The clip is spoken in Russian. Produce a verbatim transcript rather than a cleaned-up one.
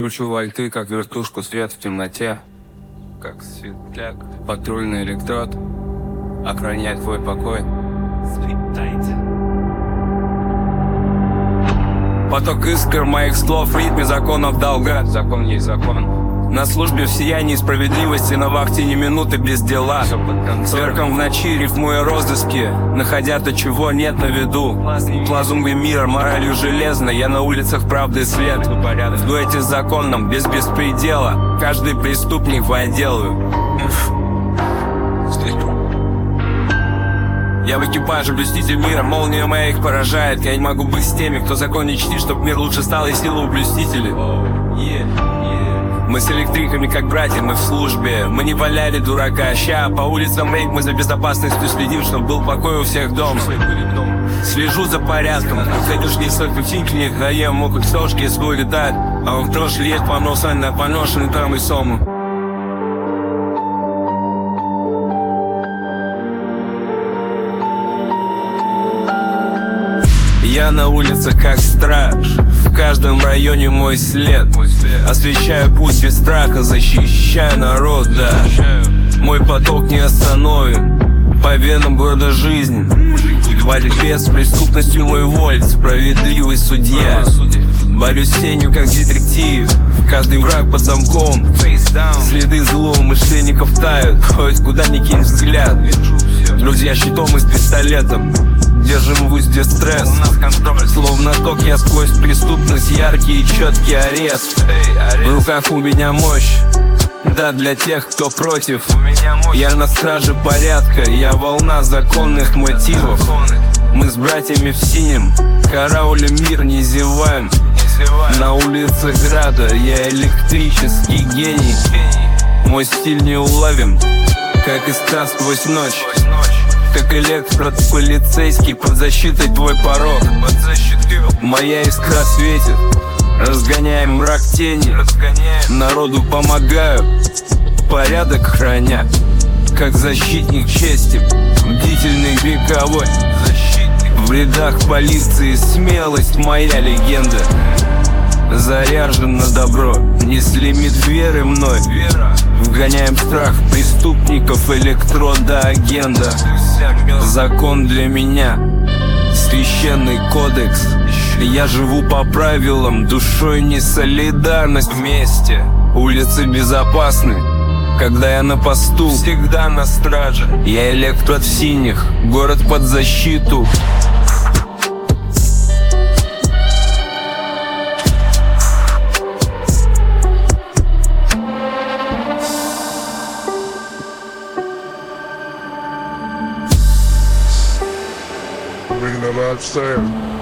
Кручу вальты, как вертушку, свет в темноте, как светляк, патрульный электрод охраняет твой покой. Слетайте. Поток искр моих слов в ритме законов долга. Закон есть закон. На службе в сиянии справедливости, на вахте ни минуты без дела. Сверком в ночи, рифмуя розыски, находя то, чего нет на виду. Плазунга мира, моралью железной, я на улицах правды свет. В дуэте с законом, без беспредела, каждый преступник воделаю. Я в экипаже, блюститель мира, молния моя их поражает. Я не могу быть с теми, кто закон не чтит, чтоб мир лучше стал и сила у блюстителей. Мы с электриками как братья, мы в службе. Мы не валяли дурака, ща по улицам рейд. Мы за безопасностью следим, чтоб был покой у всех дом. Слежу за порядком, ходишь не сотни тинкли, а я могут сошки свой летать. А он трош лет поносан на поношенный там и сому. Я на улицах как страж, в каждом районе мой след. Освещаю путь без страха, защищаю народ, да. Мой поток не остановен, по венам города жизнь. В борьбе с преступностью мой вольт, справедливый судья. Борюсь с тенью как детектив, каждый враг под замком. Следы злоумышленников тают, хоть куда ни кинь взгляд. Друзья щитом и с пистолетом, держим в узде стресс. Словно ток я сквозь преступность, яркий и четкий арест. В руках у меня мощь, да, для тех, кто против. Я на страже порядка, я волна законных мотивов. Мы с братьями в синем караулем мир, не зеваем. На улице града я электрический гений. Мой стиль не уловим, как искра сквозь ночь. Как электрополицейский под защитой твой порог. Моя искра светит, разгоняем мрак тени. Народу помогаю, порядок храня, как защитник чести, бдительный вековой. В рядах полиции смелость моя легенда. Заряжен на добро, несли лимит веры мной. Вгоняем страх преступников, электрода агента. Закон для меня, священный кодекс. Я живу по правилам, душой не солидарность. Вместе улицы безопасны, когда я на посту, всегда на страже. Я электрод в синих, город под защиту. Bring them upstairs.